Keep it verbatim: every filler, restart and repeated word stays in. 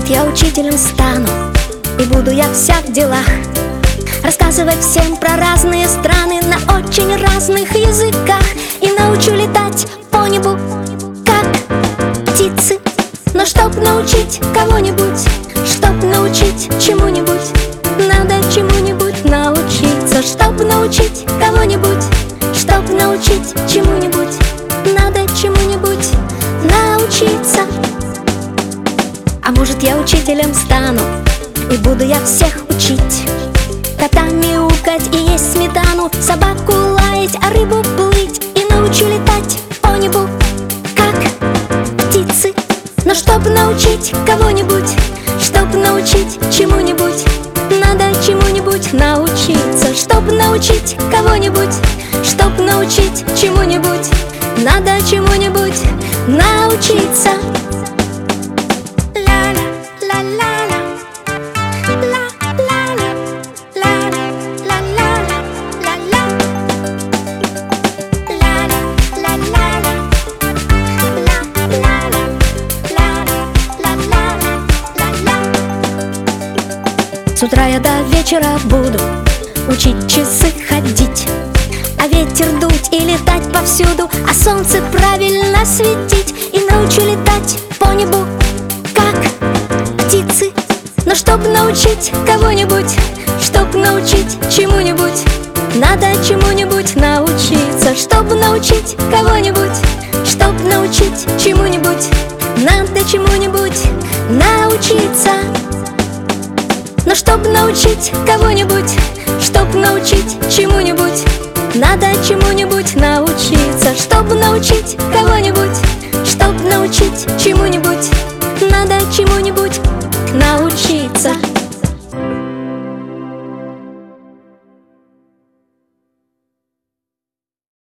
может, я учителем стану, и буду я вся в делах, рассказывать всем про разные страны на очень разных языках. И научу летать по небу, как птицы. Но чтоб научить кого-нибудь, чтоб научить чему-нибудь, надо чему-нибудь научиться. Чтоб научить кого-нибудь, чтоб научить чему-нибудь, надо чему-нибудь научиться. А может, я учителем стану, и буду я всех учить кота мяукать и есть сметану, собаку лаять, а рыбу плыть. И научу летать по небу, как птицы. Но чтоб научить кого-нибудь, чтоб научить чему-нибудь, надо чему-нибудь научиться. Чтоб научить кого-нибудь, чтоб научить чему-нибудь, надо чему-нибудь научиться. С утра я до вечера буду учить часы ходить, а ветер дуть и летать повсюду, а солнце правильно светить. И научу летать по небу, как птицы. Но чтоб научить кого-нибудь, чтоб научить чему-нибудь, надо чему-нибудь научиться. Чтоб научить кого-нибудь, чтоб научить чему-нибудь, надо чему-нибудь научиться. Но чтоб научить кого-нибудь, чтоб научить чему-нибудь, надо чему-нибудь научиться. Чтоб научить кого-нибудь, чтоб научить чему-нибудь, надо чему-нибудь научиться.